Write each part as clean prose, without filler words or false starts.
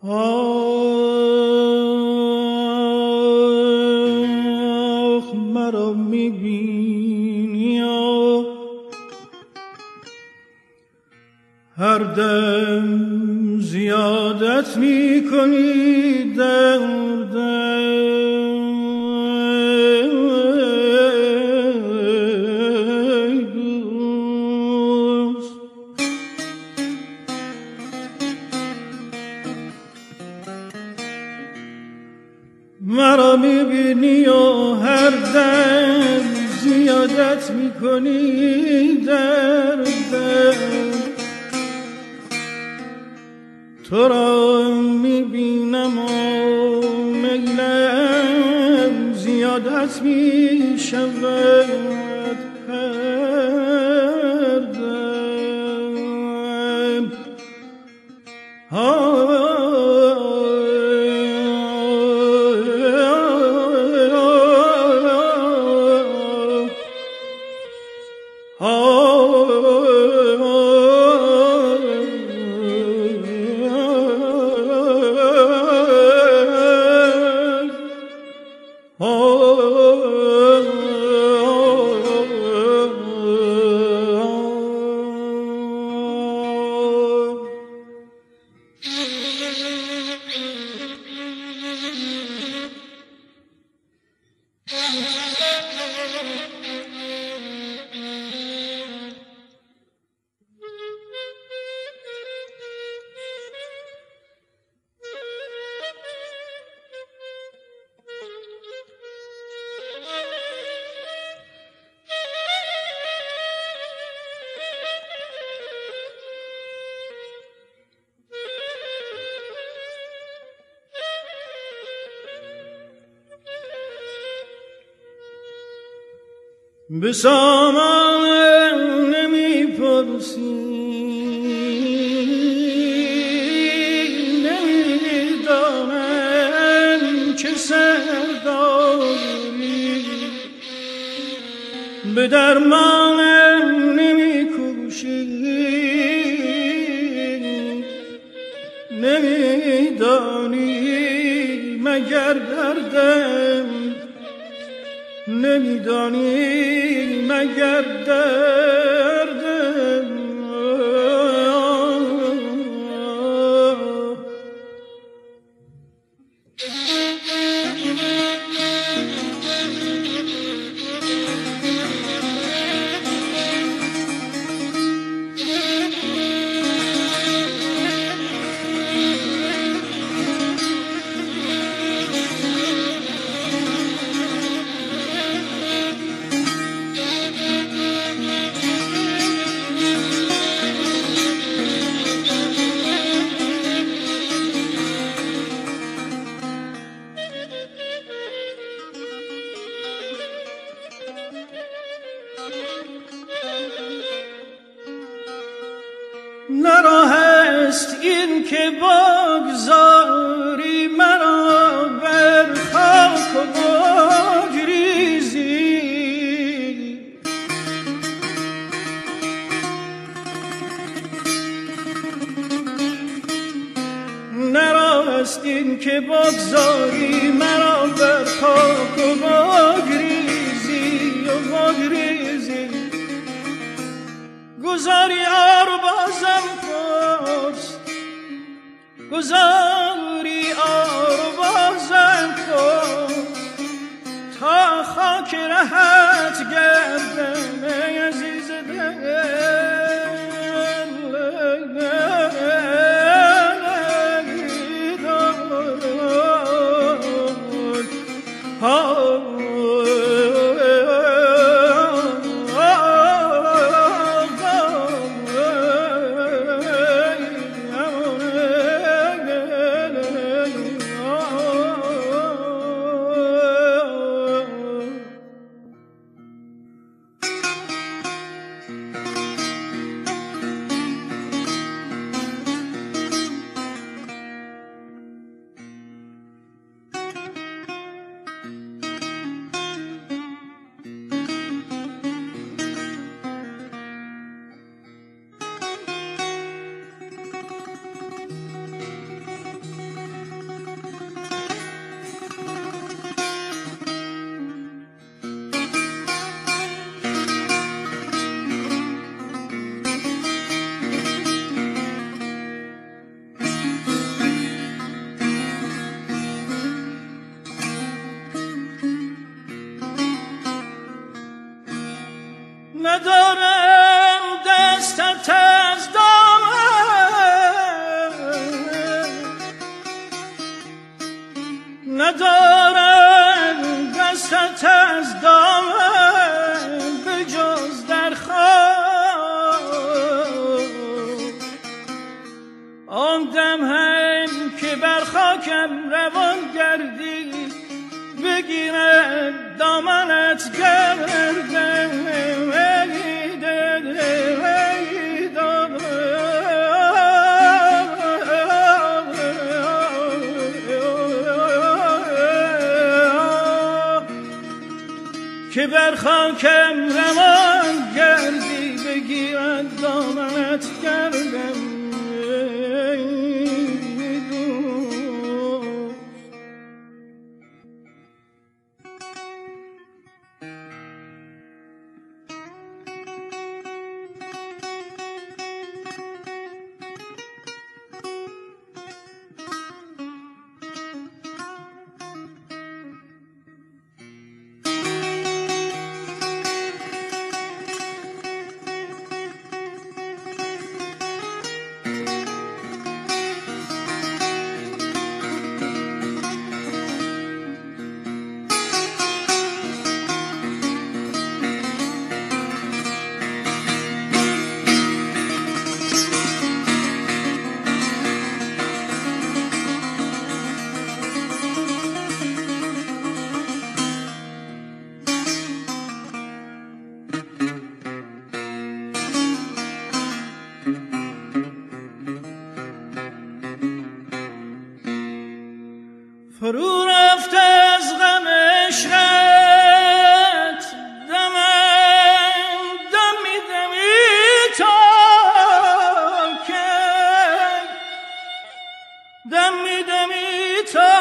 آخ مرا میبینی هر دم زیادت میکنی دردم مرا میبینی و هر دم زیادت میکنی دردم تو را میبینم و میلم زیادت میشود هر دم به سامان نمیپرسی نمیدانم چه سرداری به درمانم نمیکوشی نمیدانی مگر دردم نمیدانی مگر دردم نه راه است این که بگذاری مرا بر خاک و بگریزی نه راه است این که بگذاری مرا بر خاک و بگریزی گذاری آربازم پرس گذاری آربازم پرس تا خاک رهت گردم ای عزیز دل ندارم دستت از دامن، ندارم دستت از دامن به جز در خواب. آن دم هم که بر خاکم روان گردی بگیرد دامنت گردم که بر خاکم روان گردی بگیرد دامنت گردم. فرو رفت از غم عشقت دمم دمی دمی تا که دمی دمی تا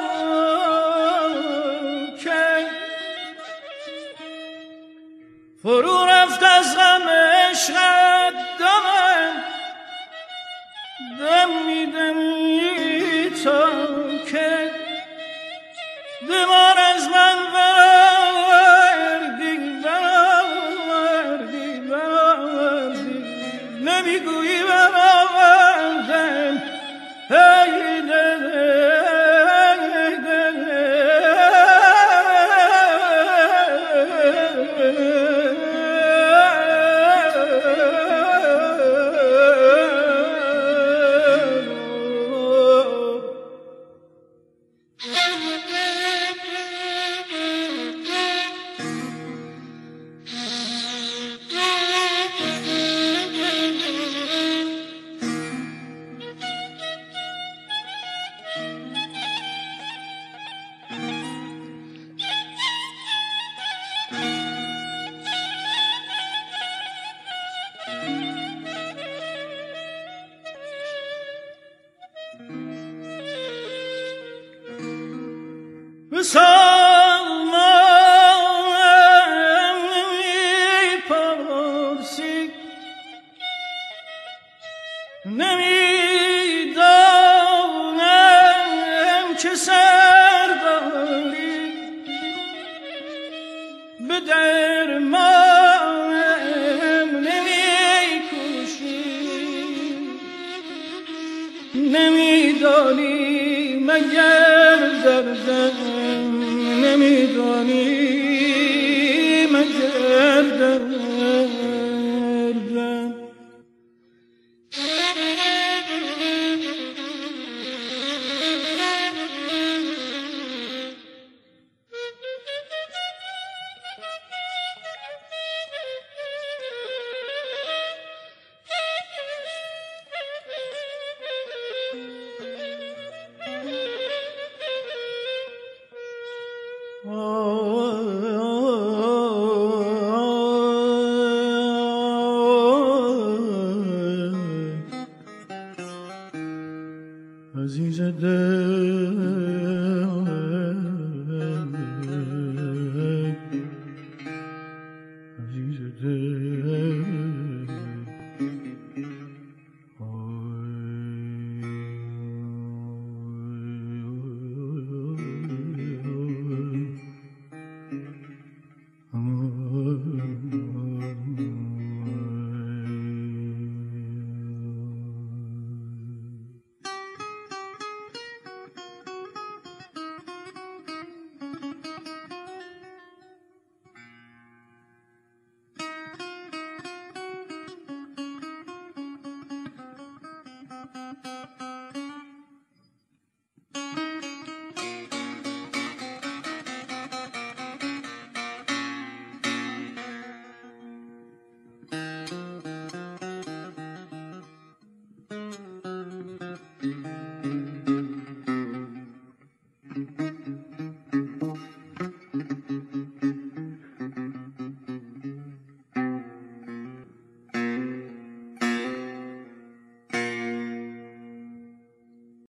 که فرو رفت از غم عشقت دمم دمی دمی تا که دمان از من بردی بردی بردی نمیگویی برآوردم ای دل سالم نمیپرسی نمیدانم چه سر داری به درمانم نمیکوشی نمیدانی مگر دردم نمیدانی مگر دردم عزیز دل